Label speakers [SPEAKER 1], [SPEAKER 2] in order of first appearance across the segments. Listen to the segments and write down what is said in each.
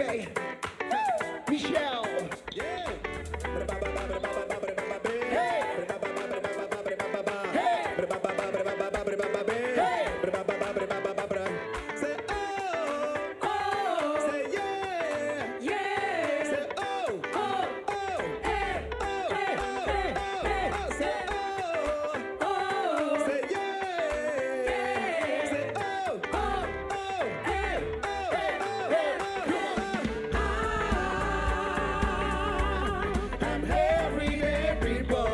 [SPEAKER 1] say, Michelle.
[SPEAKER 2] Yeah. Say oh, say yeah, say oh, say say yeah, say
[SPEAKER 1] I'm everyday people.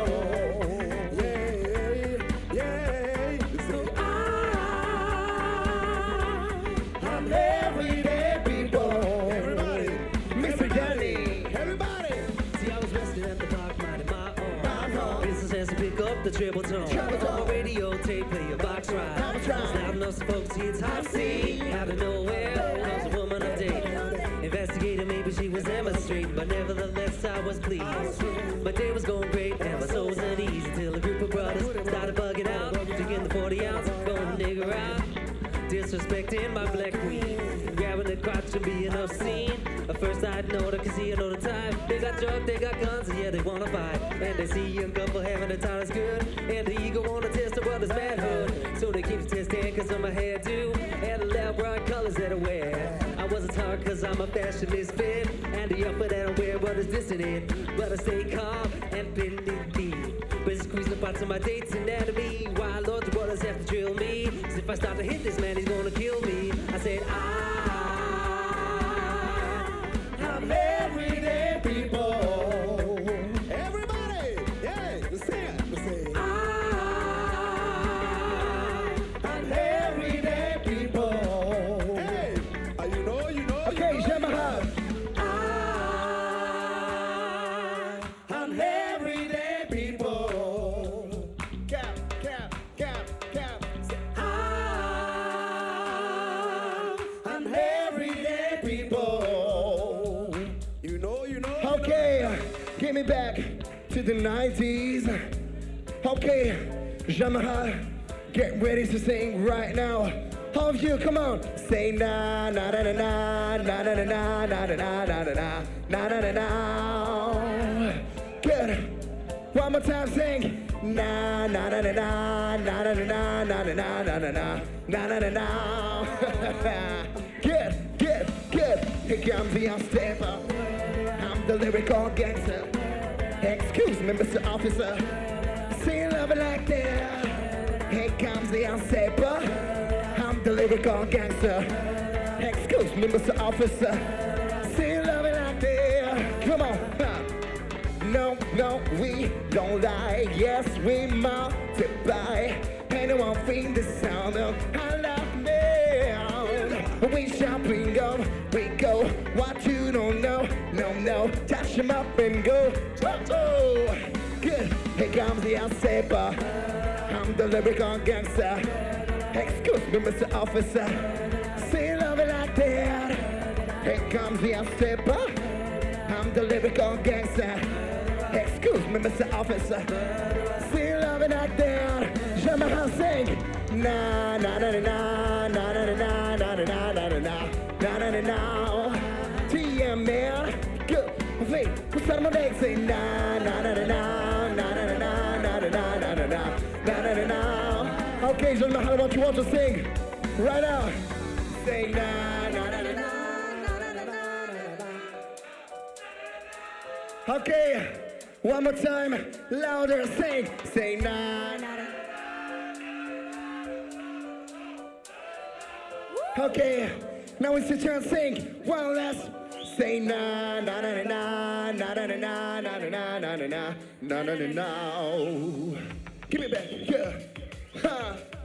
[SPEAKER 1] I'm everyday people.
[SPEAKER 2] Everybody,
[SPEAKER 1] Mr. Danny.
[SPEAKER 2] everybody.
[SPEAKER 3] See, I was resting at the park, minding my
[SPEAKER 1] My
[SPEAKER 3] own
[SPEAKER 1] own.
[SPEAKER 3] business as to pick up the triple tone.
[SPEAKER 1] Triple tone.
[SPEAKER 3] On my radio tape, play a box ride.
[SPEAKER 1] Box ride.
[SPEAKER 3] It's loud enough so folks see it's hot scene. Out of nowhere comes a woman I'm dating. Investigating, maybe she was Emma Street, but nevertheless I was pleased. My day was going great, and my soul was uneasy until a group of brothers started bugging out, drinking the 40 ounce, going to nigger out. Disrespecting my black queen, grabbing the crotch and being obscene. At first I ignored her, cause he know the time. They got drugs, they got guns, and yeah, they wanna fight. And they see a young couple having a time that's good, and the ego wanna test the brother's manhood. So they keep testing cause of my hairdo, and the loud bright colors that I wear. I wasn't hard cause I'm a fashion misfit, and the outfit that I wear, but it's dissing it. But I stay calm and bending deep. But squeezing the parts of my date's anatomy. Why, Lord, the brothers have to drill me? 'Cause if I start to hit this man, he's gonna kill me. I said,
[SPEAKER 1] I'm everyday people.
[SPEAKER 2] Everybody, yeah, sing it.
[SPEAKER 1] I'm everyday people.
[SPEAKER 2] Hey, you know.
[SPEAKER 1] Okay, Yamaha. I'm everyday people.
[SPEAKER 2] Cap.
[SPEAKER 1] I'm everyday people.
[SPEAKER 2] You know.
[SPEAKER 1] Okay, get me back to the 90s. Okay, Yamaha, get ready to sing right now. All of you, come on. Say na na na na na na na na na na na na na na na na na. Good. One more time, sing. Na na na na na na na na na na na na na na na na na. Good. Here comes the stepper. I'm the lyrical gangster. Excuse me, Mr. Officer. Say love it like that. Here comes the stepper. I'm the lyrical gangster. Excuse me, Mr. Officer. Say love it like that. Come on. No, we don't lie. Yes, we multiply. Anyone think the sound of I love me? We shopping up, we go. What you don't know, no. Touch him up and go. Oh, good. Here comes the stepper. I'm the lyrical gangster. Excuse me, Mr. Officer. Say love it like that. Here comes the stepper. I'm the lyrical gangster. Excuse me, Mr. Officer. Say love it like that. Yamaha sing. Na na na na na na na na na na na na na na na. TM man. Good. Wait, what's on my neck? Say na na na na na na na na na na na na na na. Okay, Yamaha, what you want to sing right now? Say na na na na na na na na. Okay. One more time, louder, sing, say na na na. Okay, now it's your turn, sing. One last, say na na na na na na na na na na na na na na na na. Give me back, yeah. Ha.